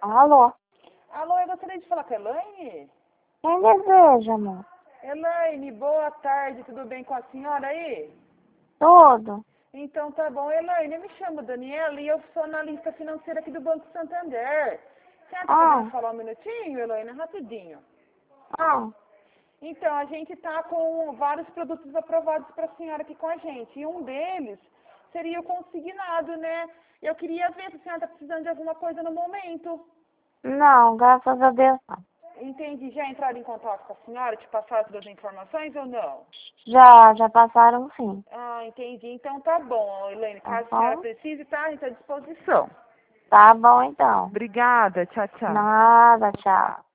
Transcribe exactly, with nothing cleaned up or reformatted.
Alô? Alô, eu gostaria de falar com a Elaine? Quem deseja, amor? Elaine, boa tarde, tudo bem com a senhora aí? Tudo? Então tá bom. Elaine, eu me chamo Daniela e eu sou analista financeira aqui do Banco Santander. Você tá Ah, podendo falar um minutinho, Elaine? Rapidinho. ah, Então, a gente tá com vários produtos aprovados para a senhora aqui com a gente. E um deles seria o consignado, né? Eu queria ver se a senhora tá precisando de alguma coisa no momento. não, graças a Deus não. Entendi. Já entraram em contato com a senhora, te passaram todas as informações ou não? Já, já passaram sim. Ah, entendi. Então tá bom, Elaine. Tá Caso a senhora bom? precise, tá? A gente tá à disposição. Tá bom então. Obrigada. Tchau, tchau. Nada, tchau.